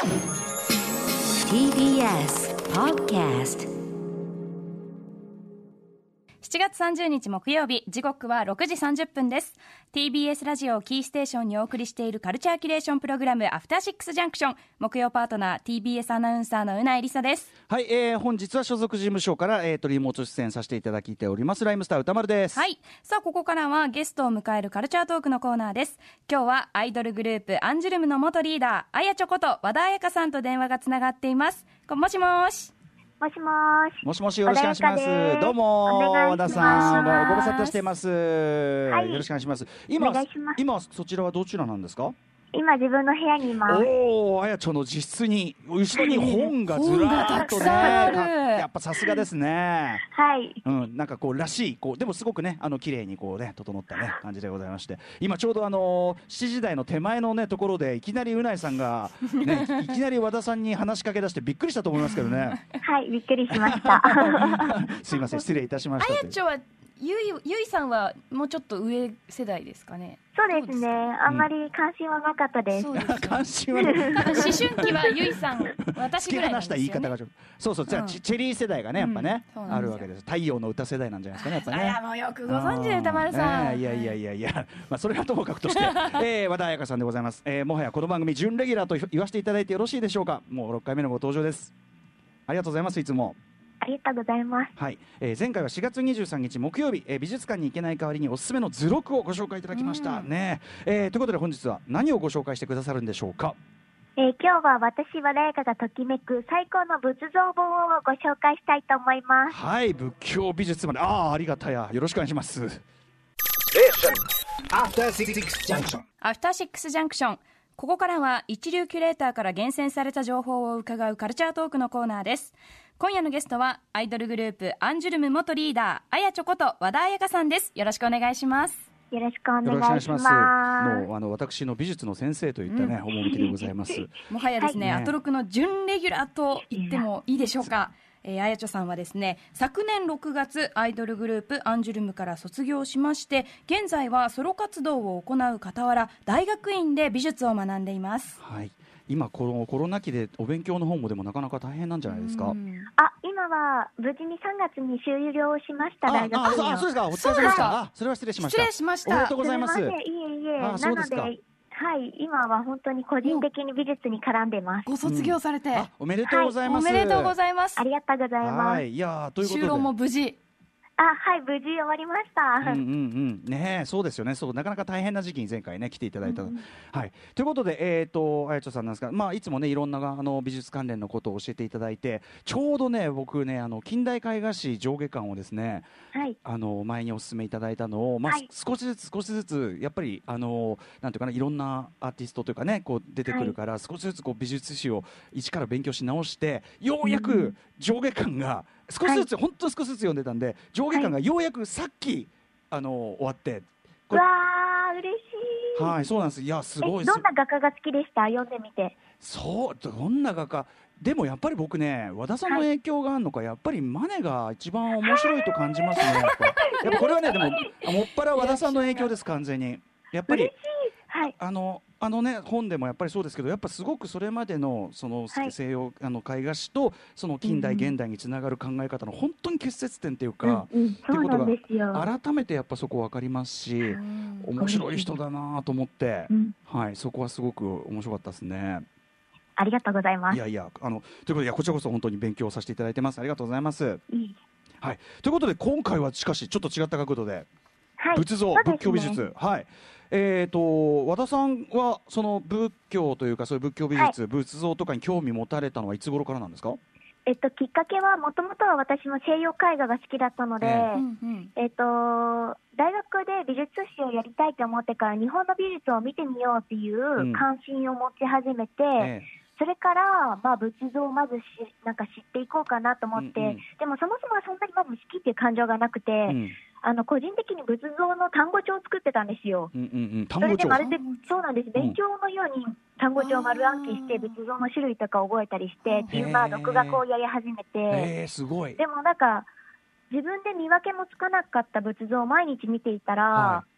TBS Podcast。 7月30日木曜日、時刻は6時30分です。 TBS ラジオキーステーションにお送りしているカルチャーキュレーションプログラム、アフターシックスジャンクション。木曜パートナー TBS アナウンサーのうないりさです。 はい、本日は所属事務所から、リモート出演させていただいておりますライムスター歌丸です。 はい、さあここからはゲストを迎えるカルチャートークのコーナーです。今日はアイドルグループアンジュルムの元リーダー、あやちょこと和田彩香さんと電話がつながっています。もしもし。 もしもーし。 もしもし、よろしくお願いします。どうも和田さん、ご無沙汰しています。はい、よろしくお願いします。今そちらはどちらなんですか？ 今自分の部屋にいます。 おー、あやちょの自室に後ろに本がずらーっとねやっぱさすがですね。 はい、 なんかこうらしいでもすごくね綺麗にこうね整ったね感じでございまして、今ちょうど7時台の手前のねところでいきなりうないさんが、ね、いきなり和田さんに話しかけ出してびっくりしたと思いますけどね。 はい、びっくりしましたすいません、失礼いたしました。 あやちょはゆいさんはもうちょっと上世代ですかね？ そうですね、あんまり関心はなかったです。 関心はね思春期はゆいさん私ぐらいなんですよね。突き放した言い方がそうじゃあ、チェリー世代がねやっぱね、あるわけです。太陽の歌世代なんじゃないですかね、やっぱね。 あら、もうよくご存知で歌丸さん。 いや、それはともかくとして和田彩香さんでございます。もはやこの番組準レギュラーと言わせていただいてよろしいでしょうか？もう6回目のご登場です。ありがとうございます。いつもありがとうございます。 はい、前回は4月23日木曜日、美術館に行けない代わりにおすすめの図録をご紹介いただきましたね。ということで本日は何をご紹介してくださるんでしょうか？ 今日は私和田彩香がときめく最高の仏像本をご紹介したいと思います。 はい、仏教美術までありがたや、よろしくお願いします。 アフターシックスジャンクション。ここからは一流キュレーターから厳選された情報を伺うカルチャートークのコーナーです。今夜のゲストはアイドルグループアンジュルム元リーダー、あやちょこと和田彩香さんです。よろしくお願いします。 よろしくお願いします。 もう私の美術の先生といったね、趣でございます。 もはやですね、アトロクの準レギュラーと言ってもいいでしょうか。あやちょさんはですね、昨年6月アイドルグループアンジュルムから卒業しまして、現在はソロ活動を行う傍ら大学院で美術を学んでいます。 はい、今このコロナ期でお勉強の方もでもなかなか大変なんじゃないですか？ 今は無事に3月に終了しました。大学院の。 そうですか、お疲れ様でした。それは失礼しました。 失礼しました。 おめでとうございます。 いえなのではい、今は本当に個人的に美術に絡んでます。 ご卒業されて、 おめでとうございます。 おめでとうございます。 ありがとうございます。 いやということで就労も無事。 はい、無事終わりました。 ね、そうですよね。なかなか大変な時期に前回ね来ていただいた、はい、ということであやちょさんなんですが、いつもねいろんな美術関連のことを教えていただいて、ちょうどね僕ね近代絵画史上下巻をですね、 はい、 前にお勧めいただいたのを、少しずつやっぱりなんていうかな、いろんなアーティストというかねこう出てくるから、少しずつこう美術史を一から勉強し直して、ようやく上下巻が少しずつ、本当に少しずつ読んでたんで、上下巻がようやくさっき終わって、 わー嬉しい。 はい、そうなんです。いやすごい。 どんな画家が好きでした？読んでみて。 どんな画家でもやっぱり僕ね、和田さんの影響があるのか、やっぱりマネが一番面白いと感じますね。やっぱこれはね、でももっぱら和田さんの影響です、完全に。やっぱり嬉しい。はい、 ね本でもやっぱりそうですけど、やっぱすごくそれまでのその西洋絵画史とその近代現代につながる考え方の本当に結節点っていうか、っていうことが改めてやっぱそこ分かりますし、面白い人だなと思って、はい、そこはすごく面白かったですね。 ありがとうございます。 ということでこちらこそ本当に勉強させていただいてます。ありがとうございます。はい、ということで今回はしかしちょっと違った角度で、仏像、仏教美術、はい、和田さんはその仏教というかそういう仏教美術、仏像とかに興味持たれたのはいつ頃からなんですか？ きっかけはもともとは私も西洋絵画が好きだったので、大学で美術史をやりたいと思ってから日本の美術を見てみようっていう関心を持ち始めて、それから仏像をまずなんか知っていこうかなと思って、でもそもそもはそんなにまず好きっていう感情がなくて、個人的に仏像の単語帳を作ってたんですよ。それでまるでそうなんです、勉強のように単語帳を丸暗記して仏像の種類とか覚えたりしてっていう独学をやり始めて、 すごい。 でもなんか自分で見分けもつかなかった仏像を毎日見ていたら、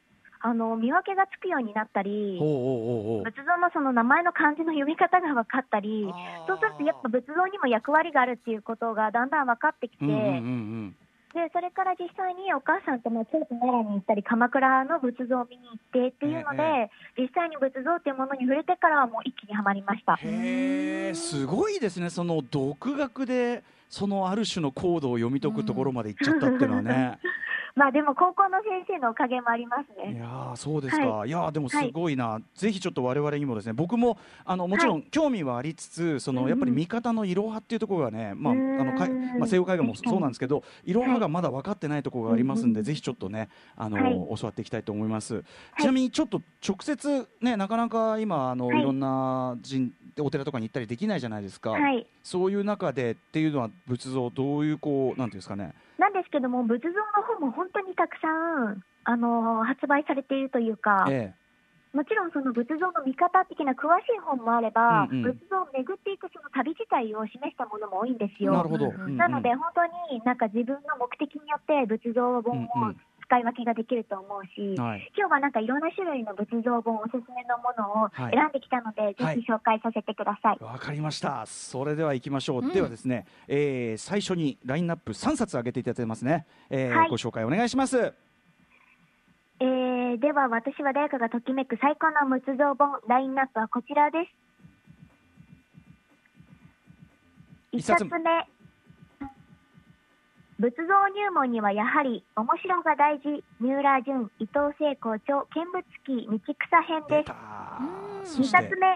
見分けがつくようになったり、仏像のその名前の漢字の読み方が分かったり、そうするとやっぱ仏像にも役割があるっていうことがだんだん分かってきて、でそれから実際にお母さんとも京都奈良に行ったり鎌倉の仏像を見に行ってっていうので、実際に仏像っていうものに触れてからはもう一気にはまりました。 すごいですね。その独学でそのある種のコードを読み解くところまで行っちゃったっていうのはね。 まあでも高校の先生のおかげもありますね。 いやそうですか、いやでもすごいな、ぜひちょっと我々にもですね、僕ももちろん興味はありつつ、そのやっぱり見方のいろはっていうところがね、西洋絵画もそうなんですけど、いろはがまだ分かってないところがありますんで、ぜひちょっとね教わっていきたいと思います。ちなみにちょっと直接ね、なかなか今いろんなお寺とかに行ったりできないじゃないですか、そういう中でっていうのは仏像どういうこうなんていうんですかね、 なんですけども、仏像の本も本当にたくさん発売されているというか、もちろんその仏像の見方的な詳しい本もあれば、仏像を巡っていくその旅自体を示したものも多いんですよ。 なるほど。 なので本当になんか自分の目的によって仏像本を使い分けができると思うし、今日はなんかいろんな種類の仏像本おすすめのものを選んできたので、ぜひ紹介させてください。 わかりました。それでは行きましょう。ではですね、最初にラインナップ3冊挙げていただいてますね、ご紹介お願いします。 では私は誰かがときめく最高の仏像本、ラインナップはこちらです。1冊目、仏像入門にはやはり面白が大事、三浦淳、伊藤聖光著見物記道草編です。2冊目、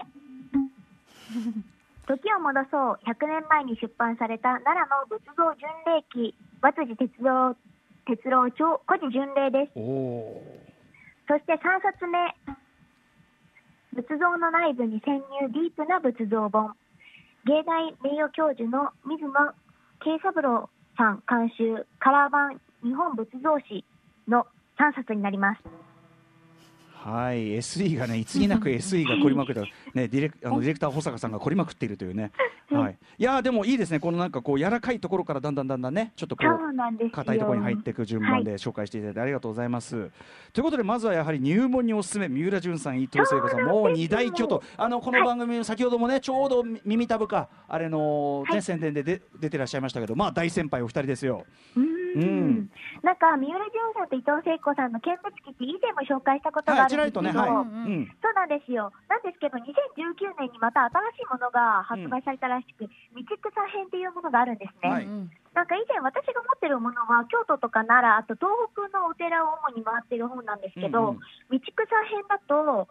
時を戻そう100年前に出版された奈良の仏像巡礼記、和辻哲郎著古事巡礼です。そして3冊目、仏像の内部に潜入ディープな仏像本、芸大名誉教授の水野慶三郎さん監修カラー版日本仏像史の3冊になります。 はい、SE がね、いつになく SE が凝りまくってね、ディレクター保坂さんが凝りまくっているというね、はい、いやでもいいですね、このなんかこう柔らかいところからだんだんね、ちょっとこう硬いところに入っていく順番で紹介していただいてありがとうございます。ということでまずはやはり入門におすすめ、三浦淳さん、伊藤聖子さん、もう二大巨頭、この番組先ほどもね、ちょうど耳たぶかあれの、ね、宣伝で出てらっしゃいましたけど、まあ大先輩お二人ですよ。 なんか三浦淳さんと伊藤聖子さんの見物記って以前も紹介したことがあるんですけど、そうなんですよ。なんですけど2019年にまた新しいものが発売されたらしく、道草編っていうものがあるんですね。なんか以前私が持ってるものは京都とか奈良、あと東北のお寺を主に回ってる本なんですけど、道草編だと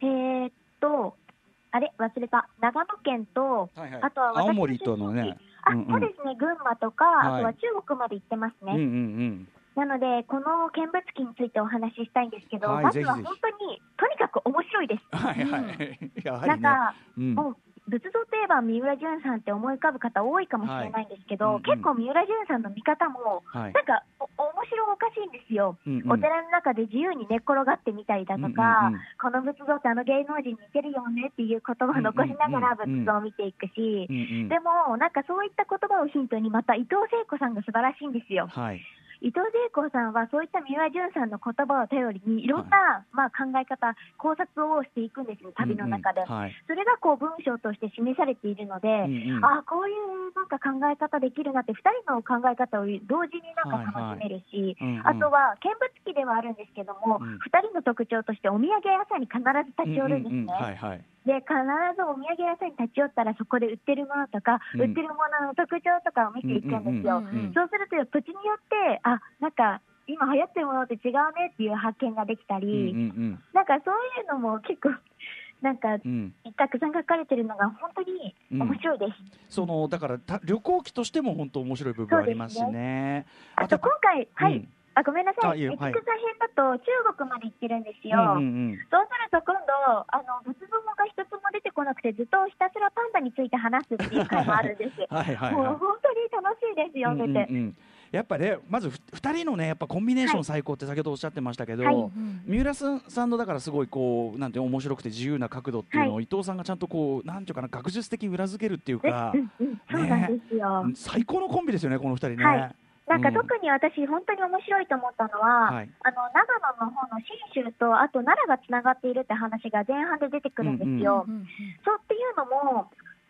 あれ忘れた、長野県と、あとは青森とのね、 そうですね、群馬とか、あとは中国まで行ってますね。なのでこの見物記についてお話ししたいんですけど、まずは本当にとにかく面白いです。なんか、もう仏像といえば三浦淳さんって思い浮かぶ方多いかもしれないんですけど、結構三浦淳さんの見方もなんか面白おかしいんですよ。お寺の中で自由に寝っ転がってみたりだとか、この仏像って芸能人に似てるよねっていう言葉を残しながら仏像を見ていくし、でもなんかそういった言葉をヒントにまた伊藤聖子さんが素晴らしいんですよ。伊藤聖子さんはそういった三浦淳さんの言葉を頼りにいろんな、考え方、考察をしていくんですよ、旅の中で。それがこう文章として示されているので、こういうなんか考え方できるなって、2人の考え方を同時になんか楽しめるし、あとは見物記ではあるんですけども、2人の特徴としてお土産屋さんに必ず立ち寄るんですね。で必ずお土産屋さんに立ち寄ったら、そこで売ってるものとか、売ってるものの特徴とかを見ていくんですよ。そうすると土地によってなんか今流行ってるものって違うねっていう発見ができたり、なんかそういうのも結構なんか、たくさん書かれてるのが本当に面白いです。 だから旅行記としても本当面白い部分ありますしね。 あと今回ごめんなさい、道草編だと中国まで行ってるんですよ。そうすると今度仏像が一つも出てこなくて、ずっとひたすらパンダについて話すっていう回もあるんです。もう本当に楽しいです、読んでて。 やっぱね、まず2人のね、やっぱコンビネーション最高って先ほどおっしゃってましたけど、三浦さんのだからすごいこうなんて面白くて自由な角度っていうのを伊藤さんがちゃんとこうなんていうかな、学術的に裏付けるっていうか、最高のコンビですよね、この2人ね。 なんか特に私、本当に面白いと思ったのは、長野の方の信州と、あと奈良がつながっているって話が前半で出てくるんですよ。そうっていうのも、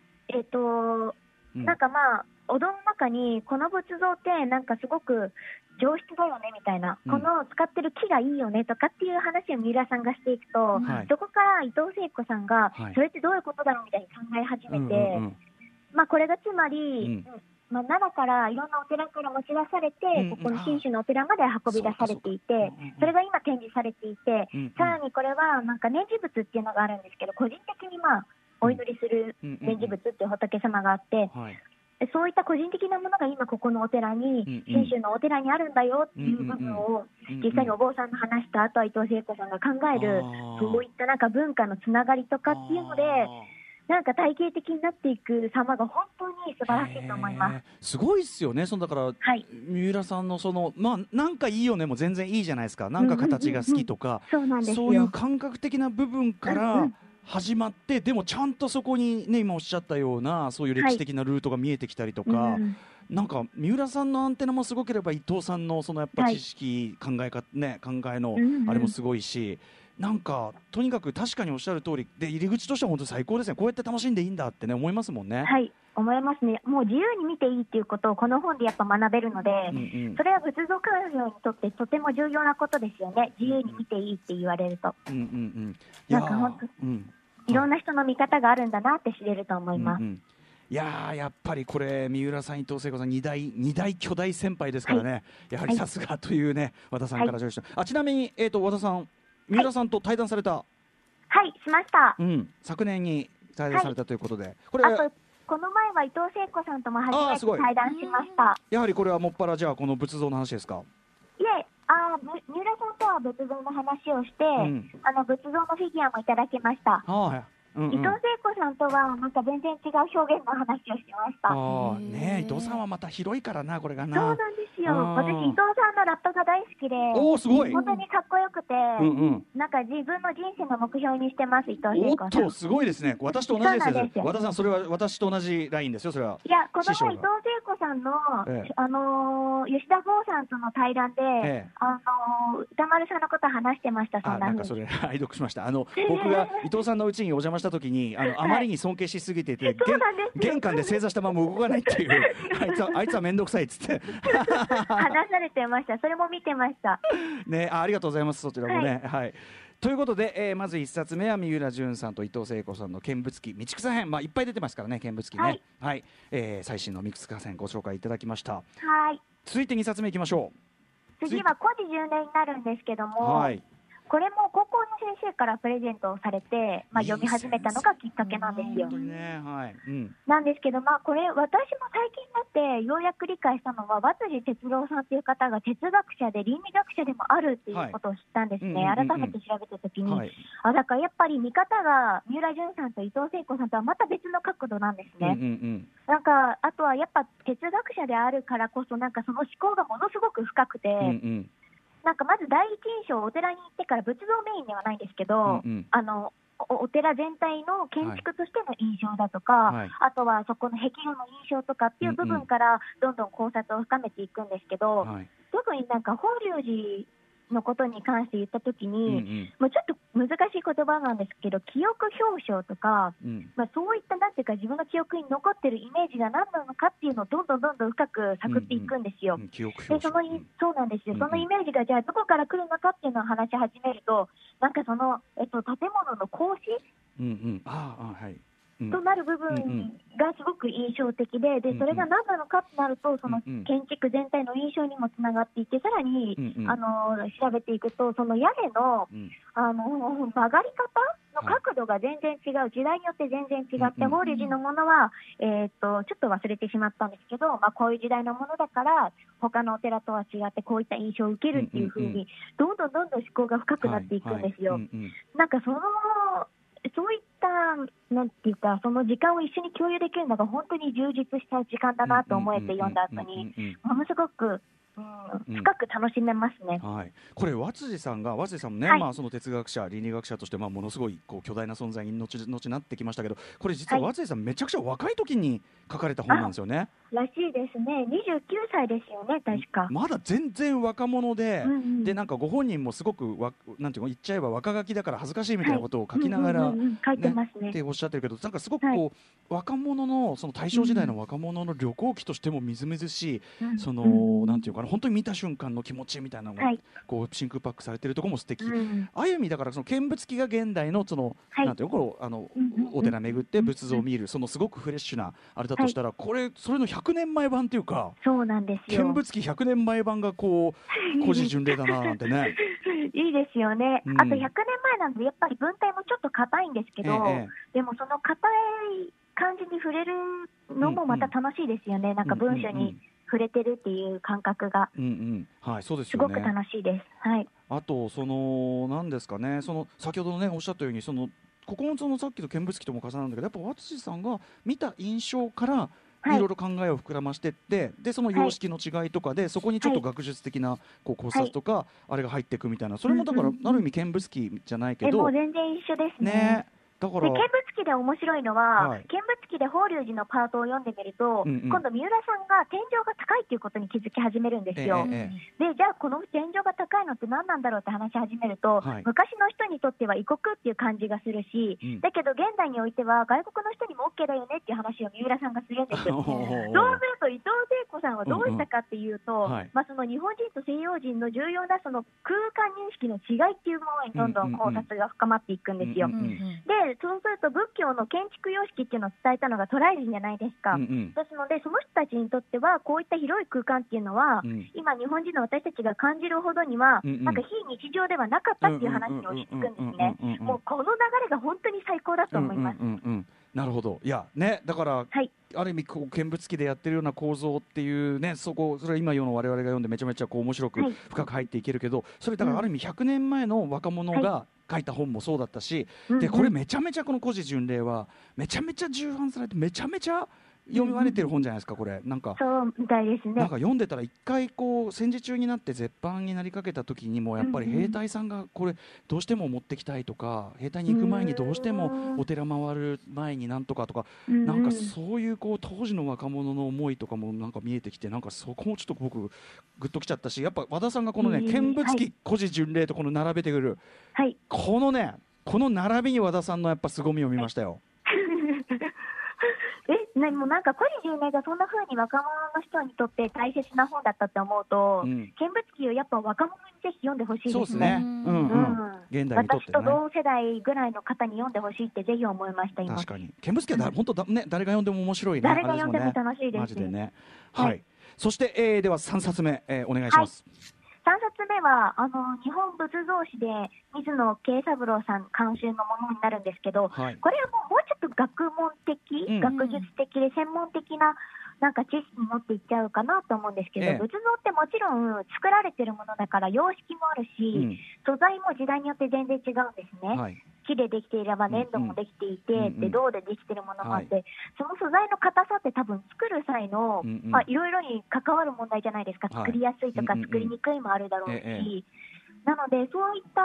なんかお堂の中にこの仏像ってなんかすごく上質だよねみたいな、この使ってる木がいいよねとかっていう話を三浦さんがしていくと、そこから伊藤聖子さんが、それってどういうことだろうみたいに考え始めて、これがつまり、奈良からいろんなお寺から持ち出されて、ここの信州のお寺まで運び出されていて、それが今展示されていて、さらにこれはなんか念持仏っていうのがあるんですけど、個人的にお祈りする念持仏っていう仏様があって、そういった個人的なものが今ここのお寺に、信州のお寺にあるんだよっていう部分を、実際にお坊さんの話した後は伊藤聖子さんが考える、そういったなんか文化のつながりとかっていうので、なんか体系的になっていく様が本当に素晴らしいと思います。 すごいですよね。だから、三浦さんのなんかいいよねも全然いいじゃないですか。なんか形が好きとか、そういう感覚的な部分から始まって、でもちゃんとそこにね、今おっしゃったようなそういう歴史的なルートが見えてきたりとか、なんか三浦さんのアンテナもすごければ伊藤さんのやっぱ知識、考えのあれもすごいし、なんかとにかく確かにおっしゃる通りで、入り口としては本当に最高ですね。こうやって楽しんでいいんだってね、思いますもんね。 思いますね。もう自由に見ていいっていうことをこの本でやっぱ学べるので、それは仏像鑑賞にとってとても重要なことですよね。自由に見ていいって言われると、なんか本当、いろんな人の見方があるんだなって知れると思います。 いややっぱりこれ三浦さん、伊藤聖子さん、二大巨大先輩ですからね、やはりさすがというね、和田さんから上司ちなみに、和田さん、三浦さんと対談された、 しました。 昨年に対談されたということで、これあとこの前は伊藤聖子さんとも初めて対談しました。 やはりこれはもっぱらじゃあこの仏像の話ですか？ いえ、三浦さんとは仏像の話をして、仏像のフィギュアもいただきました。伊藤聖子さんとはなんか全然違う表現の話をしました。 伊藤さんはまた広いからな、これがな。 そうなんですよ。私伊藤さんのラップが大好きで、 すごい本当にかっこよくて、なんか自分の人生の目標にしてます。伊藤聖子さん。 すごいですね。私と同じですよ。和田さん、それは私と同じラインですよ。それは。 いや、この前伊藤聖子さんの、吉田剛さんとの対談で、歌丸さんのこと話してました。 なんかそれ愛読しました。僕が伊藤さんの家にお邪魔した時に、あまりに尊敬しすぎてて、玄関で正座したまま動かないっていうあいつは面倒くさいっつって話されてました。それも見てましたね。ありがとうございます。そちらもね。ということで、まず1冊目は三浦淳さんと伊藤聖子さんの見物記道草編、いっぱい出てますからね、見物記ね。最新の道草編ご紹介いただきました。続いて2冊目いきましょう。次は古事10年になるんですけども、これも高校の先生からプレゼントをされて、読み始めたのがきっかけなんですよ。なんですけど、これ私も最近になってようやく理解したのは、和辻哲郎さんという方が哲学者で倫理学者でもあるっていうことを知ったんですね。改めて調べたときに、だからやっぱり見方が三浦淳さんと伊藤聖子さんとはまた別の角度なんですね。なんかあとはやっぱ哲学者であるからこそ、なんかその思考がものすごく深くて、なんかまず第一印象、お寺に行ってから仏像メインではないんですけど、お寺全体の建築としての印象だとか、あとはそこの壁画の印象とかっていう部分からどんどん考察を深めていくんですけど、特になんか法隆寺のことに関して言ったときに、もうちょっと難しい言葉なんですけど、記憶表彰とか、そういったなんていうか自分の記憶に残ってるイメージが何なのかっていうのをどんどん深く探っていくんですよ。でそうなんですよ。そのイメージがじゃあどこから来るのかっていうのを話し始めると、なんかその、建物の格子となる部分がすごく印象的で、それが何なのかとなると、その建築全体の印象にもつながっていて、さらに、調べていくと、その屋根の、曲がり方の角度が全然違う、時代によって全然違って、法隆寺のものは、ちょっと忘れてしまったんですけど、こういう時代のものだから他のお寺とは違ってこういった印象を受けるっていう風に、どんどん思考が深くなっていくんですよ。なんかそういったなんていうか、その時間を一緒に共有できるのが本当に充実した時間だなと思えて読んだ後に、ものすごく深く楽しめますね。 はい、これ和辻さんもね、 はい、 その哲学者倫理学者として、ものすごいこう巨大な存在に後々なってきましたけど、これ実は和辻さん、めちゃくちゃ若い時に書かれた本なんですよね。 らしいですね。29歳ですよね、確か。 まだ全然若者で、でなんかご本人もすごくなんていうの、言っちゃえば若書きだから恥ずかしいみたいなことを書きながら書いてますねっておっしゃってるけど、なんかすごくこう、若者のその大正時代の若者の旅行記としてもみずみずしい、そのなんていうかな、本当に見た瞬間の気持ちみたいなのが、こう真空パックされてるところも素敵。あゆみだからその見物記が現代のその、なんていうの、このお寺巡って仏像を見る、そのすごくフレッシュなあれだとしたら、これそれの100年前版っていうか、 そうなんですよ。 見物記100年前版がこう古事巡礼だななんてね。 いいですよね。あと100年前なんでやっぱり文体もちょっと硬いんですけど、でもその硬い感じに触れるのもまた楽しいですよね。なんか文章に触れてるっていう感覚が、 はい、そうですよね。 すごく楽しいです。はい。 あとその何ですかね、その先ほどねおっしゃったように、そのここもそのさっきの見物記とも重なるんだけど、やっぱ和辻さんが見た印象からいろいろ考えを膨らましていって、でその様式の違いとかで、そこにちょっと学術的なこう考察とか、あれが入っていくみたいな、それもだからある意味見物記じゃないけど、 もう全然一緒ですね。だから見物記で面白いのは、見物記で法隆寺のパートを読んでみると、今度三浦さんが天井が高いということに気づき始めるんですよ。でじゃあこの天井が高いのって何なんだろうって話し始めると、昔の人にとっては異国っていう感じがするし、だけど現代においては外国の人にも OK だよねっていう話を三浦さんがするんですよ。そうすると伊藤聖子さんはどうしたかっていうと、その日本人と西洋人の重要なその空間認識の違いっていうものにどんどん考察が深まっていくんですよ。でそうすると仏教の建築様式っていうのを伝えたのが渡来人じゃないですか。ですのでその人たちにとってはこういった広い空間っていうのは、今日本人の私たちが感じるほどには、なんか非日常ではなかったっていう話に落ち着くんですね。もうこの流れが本当に最高だと思います。 なるほど。いやね、だから、ある意味こう見物記でやってるような構造っていうね、それは今世の我々が読んでめちゃめちゃこう面白く深く入っていけるけど、それだからある意味100年前の若者が書いた本もそうだったし、でこれめちゃめちゃこの古事巡礼はめちゃめちゃ重版されてめちゃめちゃ読まれてる本じゃないですか、これ。なんかそうみたいですね。 なんか読んでたら一回こう戦時中になって絶版になりかけた時にもやっぱり兵隊さんがこれどうしても持ってきたいとか、兵隊に行く前にどうしてもお寺回る前になんとかとか、なんかそういうこう当時の若者の思いとかもなんか見えてきて、なんかそこもちょっと僕グッときちゃったし、やっぱ和田さんがこのね見物記古事巡礼とこの並べてくる、このねこの並びに和田さんのやっぱ凄みを見ましたよ。 もうなんか古事巡礼がそんな風に若者の人にとって大切な本だったって思うと、見物記をやっぱ若者にぜひ読んでほしいですね。そうですね。現代にとってね、私と同世代ぐらいの方に読んでほしいってぜひ思いました。今確かに見物記は本当ね、誰が読んでも面白いね。 誰が読んでも楽しいです。 マジでね。はい。そしてでは3冊目お願いします。 3冊目は日本仏像史で水野慶三郎さん監修のものになるんですけど、これはもうちょっと学問的、学術的で専門的ななんか知識持っていっちゃうかなと思うんですけど、仏像ってもちろん作られてるものだから様式もあるし、素材も時代によって全然違うんですね。木でできていれば粘土もできていて、で銅でできてるものもあって、その素材の硬さって多分作る際のいろいろに関わる問題じゃないですか。作りやすいとか作りにくいもあるだろうし、なのでそういった、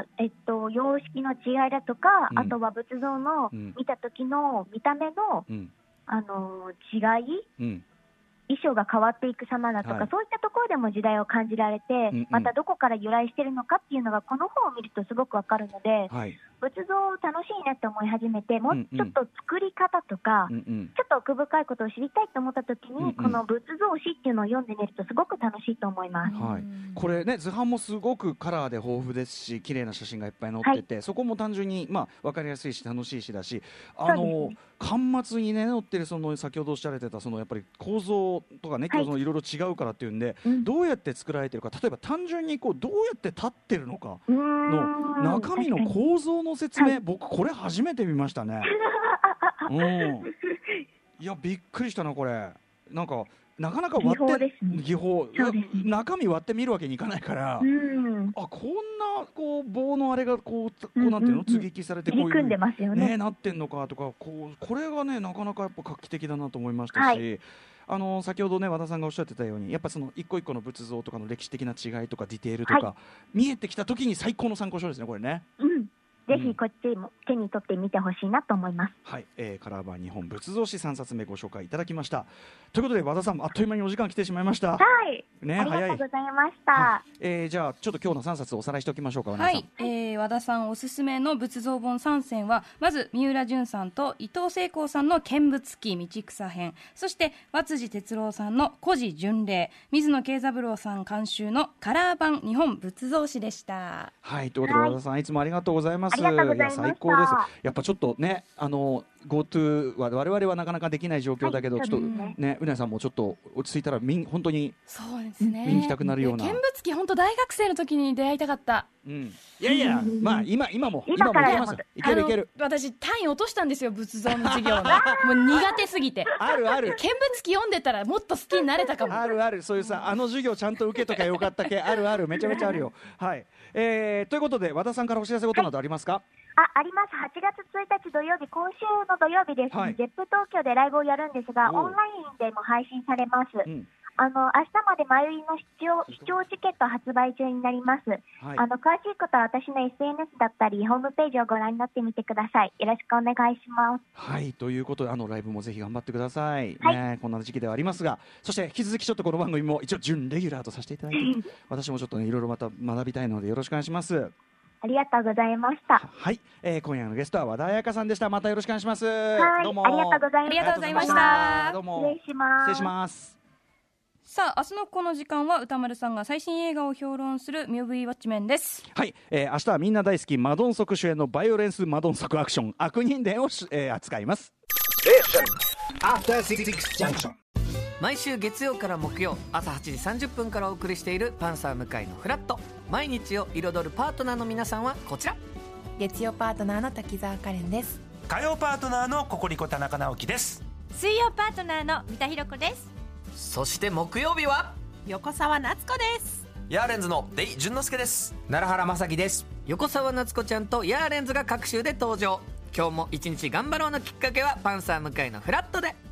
様式の違いだとか、あとは仏像の見た時の見た目の、違い、衣装が変わっていく様だとか、そういったところでも時代を感じられて、またどこから由来しているのかっていうのがこの本を見るとすごくわかるので、仏像楽しいなって思い始めて、もうちょっと作り方とか、ちょっと奥深いことを知りたいと思った時に、この仏像史っていうのを読んでみるとすごく楽しいと思います。 これね、図版もすごくカラーで豊富ですし、綺麗な写真がいっぱい載ってて、そこも単純に分かりやすいし楽しいしだし、巻末にね載ってるその先ほどおっしゃられてたそのやっぱり構造とかね、構造いろいろ違うからっていうんで、どうやって作られてるか、例えば単純にこうどうやって立ってるのかの中身の構造の説明、僕これ初めて見ましたね。いやびっくりしたなこれ。なんかなかなか割って技法、中身割って見るわけにいかないから、こんなこう棒のあれがこうなんていうの、接ぎ木されてこういう組んでますよね。 なってんのかとか、これがねなかなかやっぱ画期的だなと思いましたし、先ほどね和田さんがおっしゃってたように、やっぱその一個一個の仏像とかの歴史的な違いとかディテールとか、見えてきた時に最高の参考書ですねこれね。 ぜひこっちも手に取ってみてほしいなと思います。 はい、カラー版日本仏像史3冊目ご紹介いただきました。ということで和田さん、あっという間にお時間来てしまいました。 はい、ね、ありがとうございました。 じゃあちょっと今日の3冊おさらいしておきましょうか。 はい、和田さんおすすめの仏像本3選は、まず三浦淳さんと伊藤聖光さんの見物記道草編、そして和辻哲郎さんの古事巡礼、水野慶三郎さん監修のカラー版日本仏像史でした。 はい、ということで和田さんいつもありがとうございます。 ありがとうございます。 最高です。やっぱちょっとねGoTo は我々はなかなかできない状況だけど、ちょっとねうなさんもちょっと落ち着いたら本当にそうですね、 見に行きたくなるような。 見物記本当大学生の時に出会いたかった。 いやいや、まあ今もいけます。いけるいける。 私単位落としたんですよ仏像の授業のもう苦手すぎて。 ある見物記読んでたらもっと好きになれたかも。 あるそういうさ、授業ちゃんと受けとかよかったけあるめちゃめちゃあるよ。はい、ということで和田さんからお知らせことなどありますか？ あります。8月1日土曜日、今週の土曜日ですね、ゼップ東京でライブをやるんですが、オンラインでも配信されます。明日まで前売りの視聴チケット発売中になります。詳しいことは私の SNS だったりホームページをご覧になってみてください。よろしくお願いします。 はい、ということでライブもぜひ頑張ってください、こんな時期ではありますが、そして引き続きちょっとこの番組も一応準レギュラーとさせていただいて私もちょっとねいろいろまた学びたいのでよろしくお願いします。 ありがとうございました。 はい、今夜のゲストは和田彩香さんでした。またよろしくお願いします。 どうもありがとうございました。 ありがとうございました。 どうも失礼します。 失礼します。 さあ明日のこの時間は歌丸さんが最新映画を評論するミュービーウォッチメンです。 はい、明日はみんな大好きマドンソク主演のバイオレンスマドンソクアクション悪人伝を、扱います。 毎週月曜から木曜朝8時30分からお送りしているパンサー向井のフラット。毎日を彩るパートナーの皆さんはこちら。 月曜パートナーの滝沢カレンです。 火曜パートナーのココリコ田中直樹です。 水曜パートナーの三田寛子です。 そして木曜日は横澤夏子です。 ヤーレンズのデイ淳之介です。 奈良原正樹です。 横澤夏子ちゃんとヤーレンズが各週で登場。今日も一日頑張ろうのきっかけはパンサー向井のフラットで。